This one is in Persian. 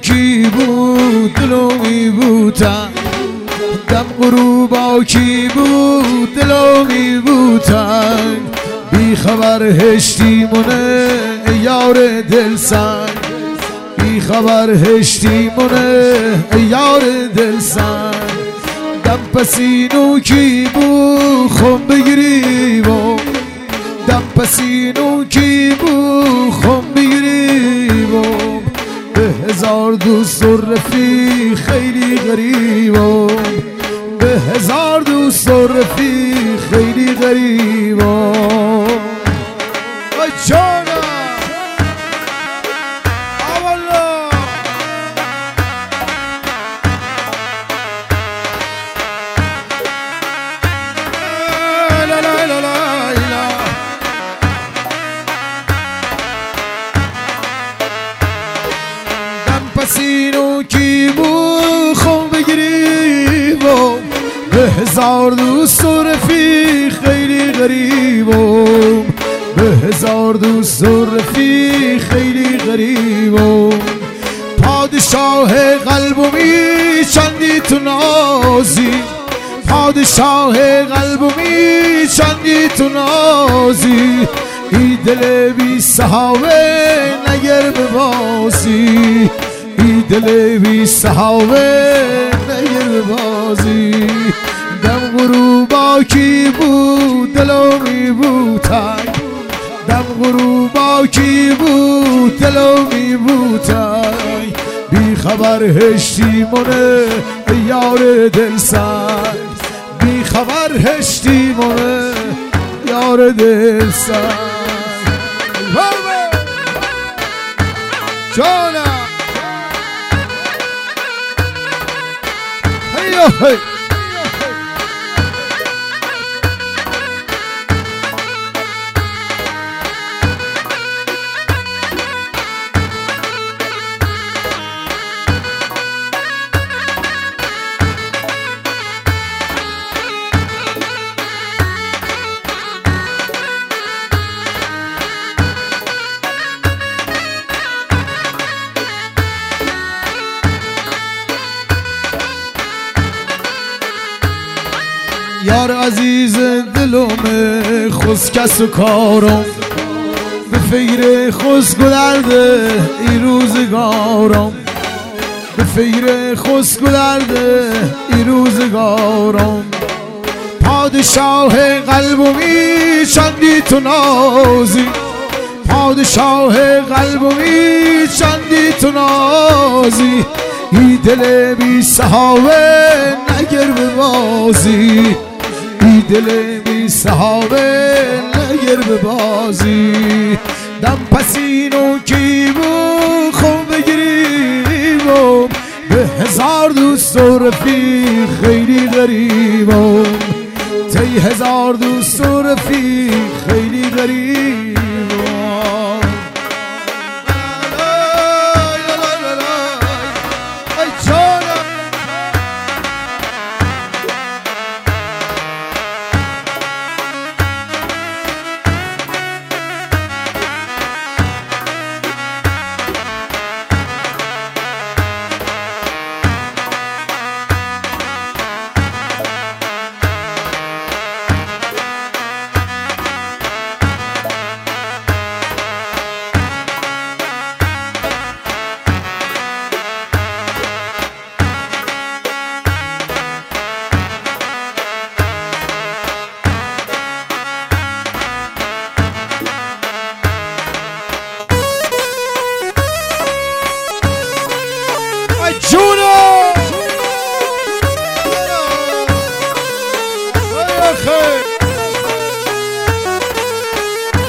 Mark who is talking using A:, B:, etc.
A: کی بود دلو میبوتن، دم غروبا کی بود دلو میبوتن، بی خبر هشتیمونه یار دلسنگ، بی خبر هشتیمونه یار دلسنگ. دم پسینو کی بود خم بگیری و دم پسینو کی بود خم بگیری و به هزار دوست و رفیق خیلی غریبم، به هزار دوست و رفیق خیلی غریبم. ای جانم اولا لا لا لا لا لا دم پسینو کی بود خون بگیریم، به هزار دوست و رفیق خیلی غریبم، به هزار دوست و رفیق خیلی غریبم. پادشاه قلبمی چندی تو نازی، پادشاه قلبمی چندی تو نازی، ای دل بی صحابه نگر ببازی، ای دل بی صحابه نگر ببازی. دم غروبا کی بود دلو میبوتن، دم غروبا کی بود دلو میبوتن، بی خبر هشتیمونه یار دلسنگ، بی خبر هشتیمونه یار دلسنگ. جانم هی یار عزیز دلم خسکس و کارم، به فکر خسک و درد ای روزگارم، به فکر خسک و درد ای روزگارم. پادشاه قلبمی چندی تو نازی، پادشاه قلبمی چندی تو نازی، ای دل بی صحابه نگر ببازی، ای دل بی صحابه نگر ببازی. دم پسینو کی بود خون بگیریم، به هزار دوست و رفیق خیلی غریبم، تی هزار دوست و رفیق خیلی غریبم. جونو